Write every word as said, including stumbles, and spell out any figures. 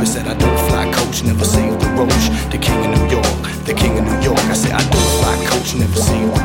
I said I don't fly coach, never save the roach. The king of New York, the king of New York. I said I don't fly coach, never save the